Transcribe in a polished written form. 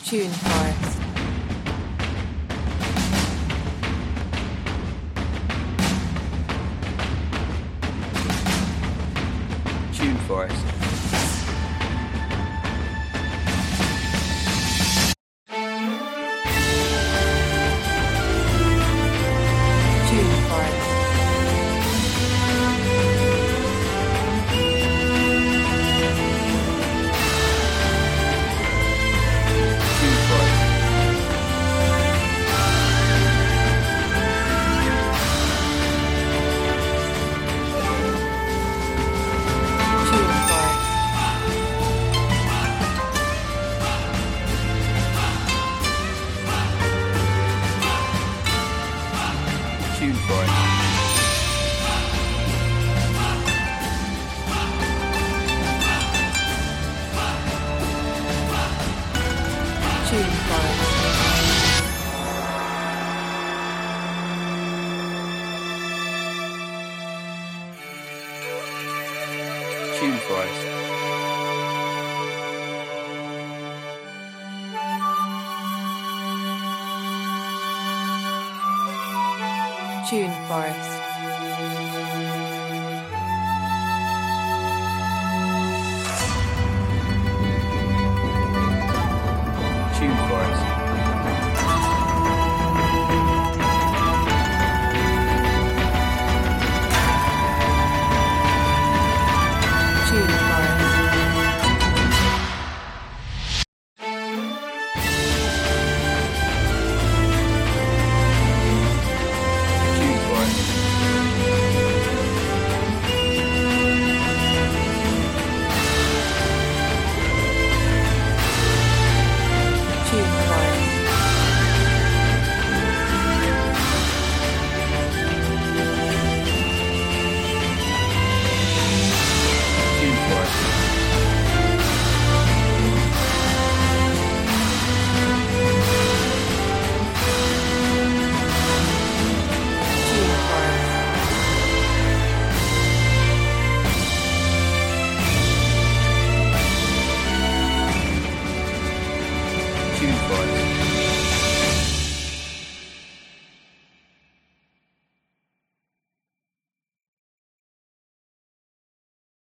Tune Forest. Tune Forest. Tune Forest. Tune Forest. Tune Forest. Tune Forest. Tune Forest. Tune Forest. Tune Forest. Tune Forest. Tune Forest. Tune Forest. Tune Forest. Tune Forest. Tune Forest. Tune Forest.